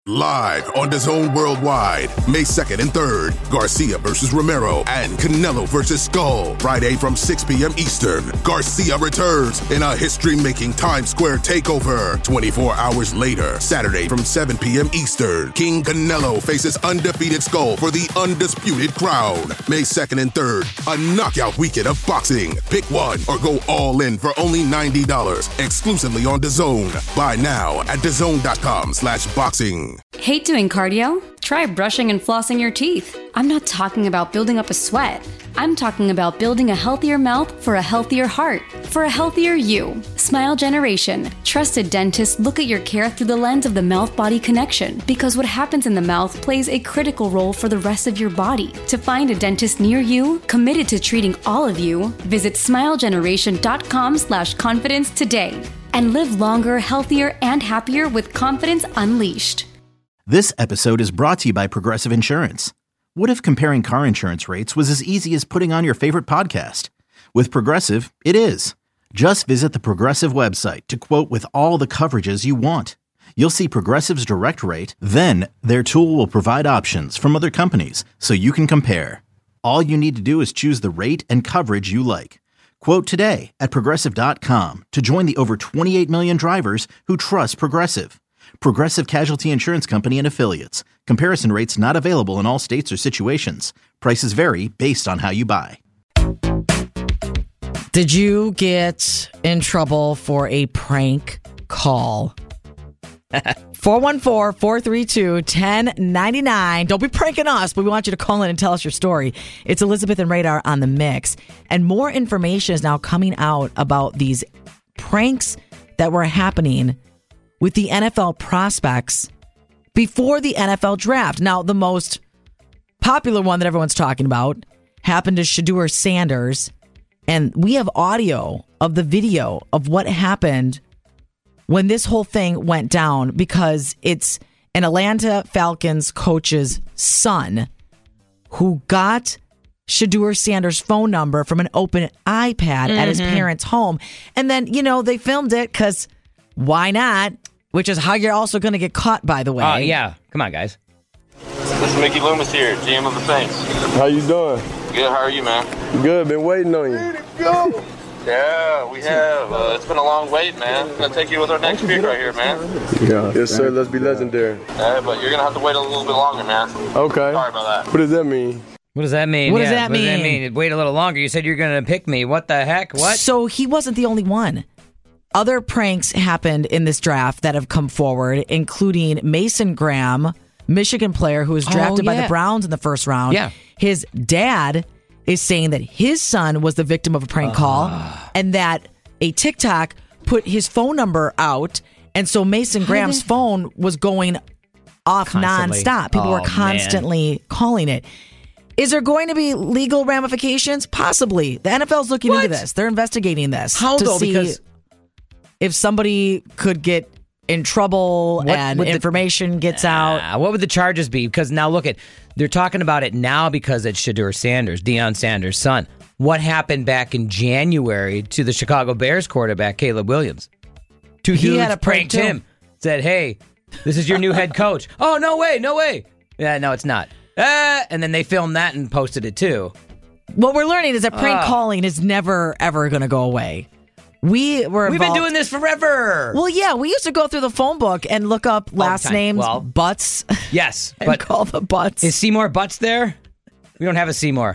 Live on DAZN Worldwide, May 2nd and 3rd, Garcia versus Romero and Canelo versus Skull. Friday from 6 p.m. Eastern, Garcia returns in a history-making Times Square takeover. 24 hours later, Saturday from 7 p.m. Eastern, King Canelo faces undefeated Skull for the undisputed crown. May 2nd and 3rd, a knockout weekend of boxing. Pick one or go all in for only $90, exclusively on DAZN. Buy now at DAZN.com/boxing. Hate doing cardio? Try brushing and flossing your teeth. I'm not talking about building up a sweat. I'm talking about building a healthier mouth for a healthier heart, for a healthier you. Smile Generation. Trusted dentists look at your care through the lens of the mouth-body connection, because what happens in the mouth plays a critical role for the rest of your body. To find a dentist near you, committed to treating all of you, visit smilegeneration.com/confidence today. And live longer, healthier, and happier with confidence unleashed. This episode is brought to you by Progressive Insurance. What if comparing car insurance rates was as easy as putting on your favorite podcast? With Progressive, it is. Just visit the Progressive website to quote with all the coverages you want. You'll see Progressive's direct rate, then their tool will provide options from other companies so you can compare. All you need to do is choose the rate and coverage you like. Quote today at Progressive.com to join the over 28 million drivers who trust Progressive. Progressive Casualty Insurance Company and Affiliates. Comparison rates not available in all states or situations. Prices vary based on how you buy. Did you get in trouble for a prank call? 414-432-1099. Don't be pranking us, but we want you to call in and tell us your story. It's Elizabeth and Radar on the mix. And more information is now coming out about these pranks that were happening with the NFL prospects before the NFL draft. Now, the most popular one that everyone's talking about happened to Shedeur Sanders. And we have audio of the video of what happened when this whole thing went down, because it's an Atlanta Falcons coach's son who got Shedeur Sanders' phone number from an open iPad at his parents' home. And then, they filmed it because why not? Which is how you're also going to get caught, by the way. Oh, yeah. Come on, guys. This is Mickey Loomis here, GM of the Saints. How you doing? Good, how are you, man? Good, been waiting on you. Go! Yeah, we have. It's been a long wait, man. I'm going to take you with our next pick right here, man. Yeah. Yes, sir. Let's be legendary. But you're going to have to wait a little bit longer, man. Okay. Sorry about that. What does that mean? What does that mean? What does that mean? Wait a little longer. You said you're going to pick me. What the heck? What? So he wasn't the only one. Other pranks happened in this draft that have come forward, including Mason Graham, Michigan player who was drafted by the Browns in the first round. Yeah. His dad is saying that his son was the victim of a prank call, and that a TikTok put his phone number out, and so Mason Graham's phone was going off nonstop. People were constantly calling it. Is there going to be legal ramifications? Possibly. The NFL's looking into this. They're investigating this. How to though? see Because if somebody could get in trouble and information gets out. What would the charges be? Because now look they're talking about it now because it's Shedeur Sanders, Deion Sanders' son. What happened back in January to the Chicago Bears quarterback, Caleb Williams? Two dudes had a prank pranked him. Said, hey, this is your new head coach. Oh, no way. Yeah, no, it's not. And then they filmed that and posted it too. What we're learning is that prank calling is never, ever going to go away. We've been doing this forever. Well, yeah, we used to go through the phone book and look up last names, Butts. Yes, and call the Butts. Is Seymour Butts there? We don't have a Seymour.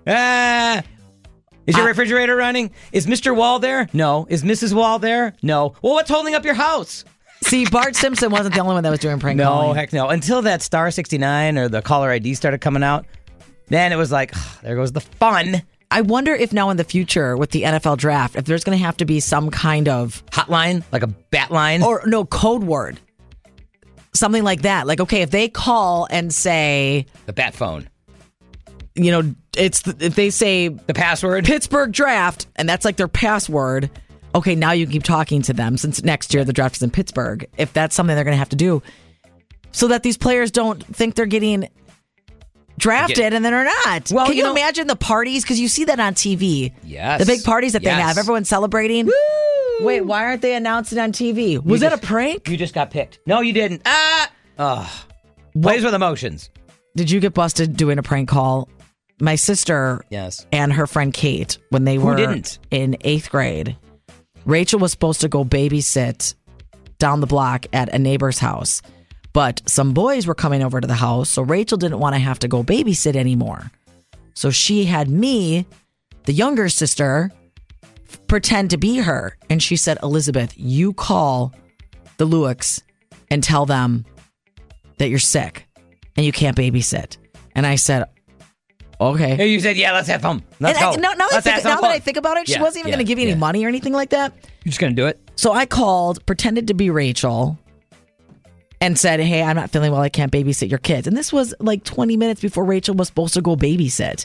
Is your refrigerator running? Is Mr. Wall there? No. Is Mrs. Wall there? No. Well, what's holding up your house? See, Bart Simpson wasn't the only one that was doing prank calling. No, heck no. Until that Star 69 or the caller ID started coming out, then it was like, there goes the fun. I wonder if now in the future with the NFL draft, if there's going to have to be some kind of hotline, like a bat line, or no code word, something like that. Like, okay, if they call and say the bat phone, if they say the password Pittsburgh draft, and that's like their password. Okay, now you can keep talking to them since next year the draft is in Pittsburgh. If that's something they're going to have to do, so that these players don't think they're getting drafted and then are not. Well, can you imagine the parties? Because you see that on TV. Yes. The big parties that they have. Everyone's celebrating. Woo! Wait, why aren't they announcing on TV? Was that a prank? You just got picked. No, you didn't. Plays with emotions. Did you get busted doing a prank call? My sister and her friend Kate, when they were in 8th grade, Rachel was supposed to go babysit down the block at a neighbor's house. But some boys were coming over to the house, so Rachel didn't want to have to go babysit anymore. So she had me, the younger sister, pretend to be her. And she said, Elizabeth, you call the Lewicks and tell them that you're sick and you can't babysit. And I said, okay. Hey, you said, yeah, let's have fun. Let's go. Now that I think about it, she wasn't even going to give you any money or anything like that. You're just going to do it? So I called, pretended to be Rachel, and said, hey, I'm not feeling well. I can't babysit your kids. And this was like 20 minutes before Rachel was supposed to go babysit.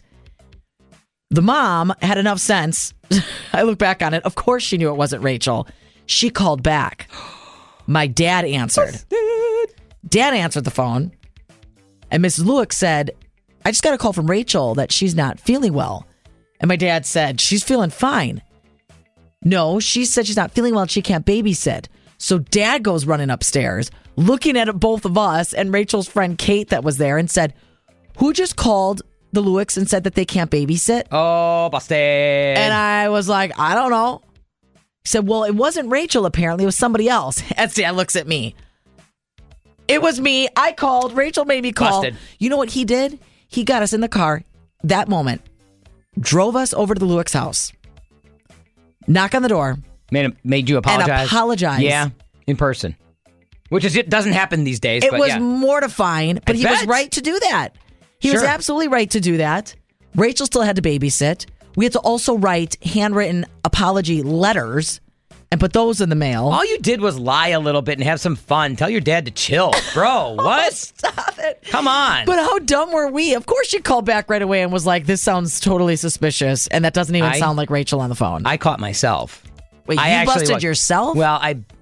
The mom had enough sense. I look back on it. Of course she knew it wasn't Rachel. She called back. My dad answered. Dad answered the phone. And Mrs. Lewick said, I just got a call from Rachel that she's not feeling well. And my dad said, she's feeling fine. No, she said she's not feeling well and she can't babysit. So dad goes running upstairs, looking at both of us and Rachel's friend Kate that was there and said, who just called the Lewicks and said that they can't babysit? Oh, busted. And I was like, I don't know. He said, well, it wasn't Rachel apparently. It was somebody else. And dad looks at me. It was me. I called. Rachel made me call. Busted. You know what he did? He got us in the car that moment, drove us over to the Lewicks house, knock on the door. Made you apologize? And apologize. Yeah, in person. Which it doesn't happen these days. It was mortifying, but he was right to do that. He was absolutely right to do that. Rachel still had to babysit. We had to also write handwritten apology letters and put those in the mail. All you did was lie a little bit and have some fun. Tell your dad to chill. Bro, what? Oh, stop it. Come on. But how dumb were we? Of course she called back right away and was like, this sounds totally suspicious. And that doesn't even sound like Rachel on the phone. I caught myself. Wait, you busted yourself? Well,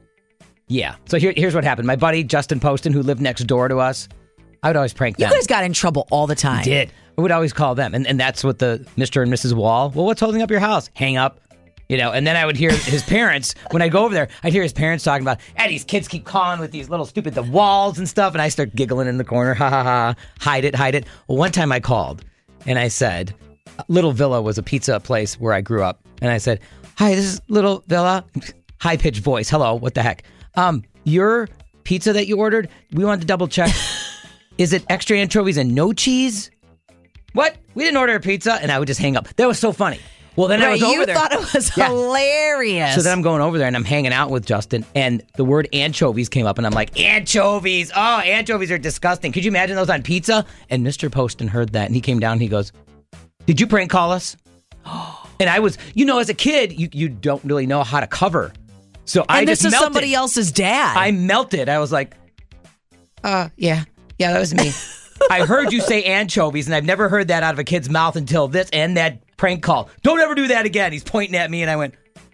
yeah. So here's what happened. My buddy, Justin Poston, who lived next door to us, I would always prank them. You guys got in trouble all the time. I did. I would always call them. And that's what the Mr. and Mrs. Wall, well, what's holding up your house? Hang up. You know, and then I would hear his parents, when I go over there, I'd hear his parents talking about, these kids keep calling with these little stupid, the walls and stuff. And I start giggling in the corner. Ha, ha, ha. Hide it. Well, one time I called and I said, Little Villa was a pizza place where I grew up. And I said, hi, this is Little Villa. High-pitched voice. Hello, what the heck? Your pizza that you ordered, we wanted to double check. Is it extra anchovies and no cheese? What? We didn't order a pizza. And I would just hang up. That was so funny. Well, then I was over there. You thought it was hilarious. So then I'm going over there and I'm hanging out with Justin and the word anchovies came up and I'm like, anchovies. Oh, anchovies are disgusting. Could you imagine those on pizza? And Mr. Poston heard that and he came down and he goes, did you prank call us? And I was, as a kid, you don't really know how to cover. So I just melted. And this is somebody else's dad. I melted. I was like, yeah, that was me. I heard you say anchovies, and I've never heard that out of a kid's mouth until this and that prank call. Don't ever do that again. He's pointing at me, and I went,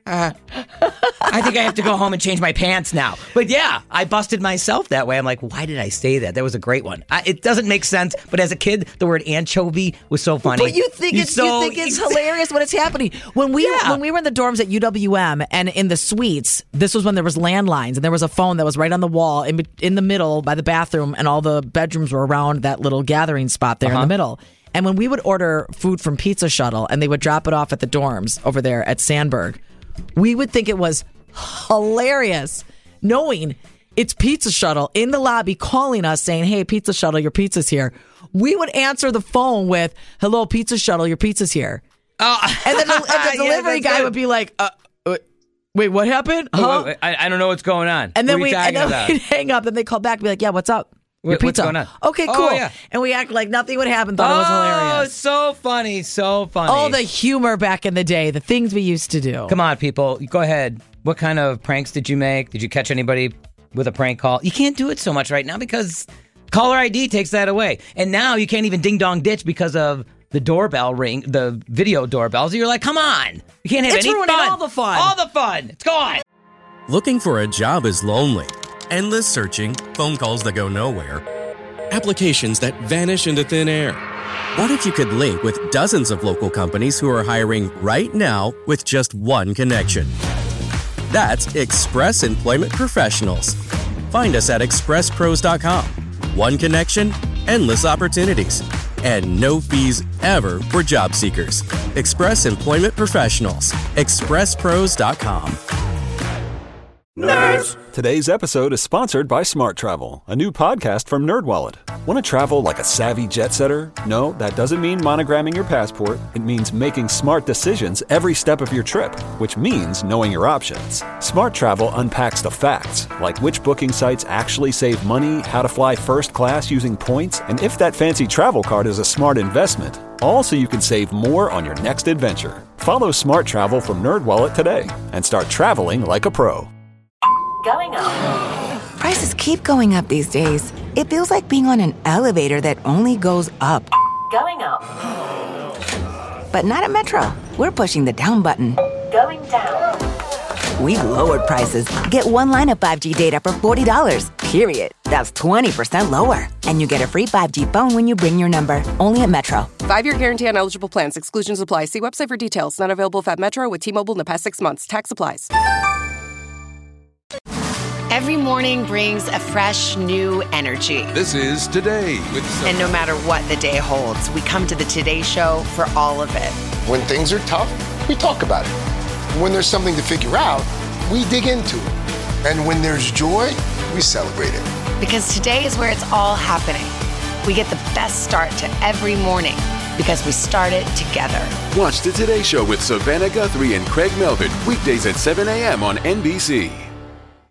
I think I have to go home and change my pants now. But yeah, I busted myself that way. I'm like, why did I say that? That was a great one. It doesn't make sense, but as a kid, the word anchovy was so funny. But you think it's hilarious when it's happening. When we were in the dorms at UWM and in the suites, this was when there was landlines and there was a phone that was right on the wall in the middle by the bathroom, and all the bedrooms were around that little gathering spot there in the middle. And when we would order food from Pizza Shuttle and they would drop it off at the dorms over there at Sandburg, we would think it was hilarious knowing it's Pizza Shuttle in the lobby calling us saying, hey, Pizza Shuttle, your pizza's here. We would answer the phone with, hello, Pizza Shuttle, your pizza's here. And then the delivery guy would be like, wait, what happened? Huh? Wait, I don't know what's going on. And then we'd hang up and they'd call back and be like, yeah, what's up? Your pizza. What's going on? Okay, cool. Yeah. And we act like nothing would happen. Thought it was hilarious. So funny, so funny. Oh, the humor back in the day, the things we used to do. Come on, people. Go ahead. What kind of pranks did you make? Did you catch anybody with a prank call? You can't do it so much right now because caller ID takes that away. And now you can't even ding-dong ditch because of the doorbell ring, the video doorbells. You're like, come on. You can't have any fun. It's ruining all the fun. All the fun. It's gone. Looking for a job is lonely. Endless searching, phone calls that go nowhere, applications that vanish into thin air. What if you could link with dozens of local companies who are hiring right now with just one connection? That's Express Employment Professionals. Find us at expresspros.com. One connection, endless opportunities, and no fees ever for job seekers. Express Employment Professionals. ExpressPros.com. Nerds! Today's episode is sponsored by Smart Travel, a new podcast from NerdWallet. Want to travel like a savvy jet setter? No, that doesn't mean monogramming your passport. It means making smart decisions every step of your trip, which means knowing your options. Smart Travel unpacks the facts, like which booking sites actually save money, how to fly first class using points, and if that fancy travel card is a smart investment. All so you can save more on your next adventure. Follow Smart Travel from NerdWallet today and start traveling like a pro. Going up. Prices keep going up these days. It feels like being on an elevator that only goes up. Going up. But not at Metro. We're pushing the down button. Going down. We've lowered prices. Get one line of 5G data for $40, period. That's 20% lower. And you get a free 5G phone when you bring your number. Only at Metro. 5-year guarantee on eligible plans. Exclusions apply. See website for details. Not available at Metro with T-Mobile in the past 6 months. Tax applies. Every morning brings a fresh, new energy. This is Today with And no matter what the day holds, we come to the Today Show for all of it. When things are tough, we talk about it. When there's something to figure out, we dig into it. And when there's joy, we celebrate it. Because today is where it's all happening. We get the best start to every morning because we start it together. Watch the Today Show with Savannah Guthrie and Craig Melvin, weekdays at 7 a.m. on NBC.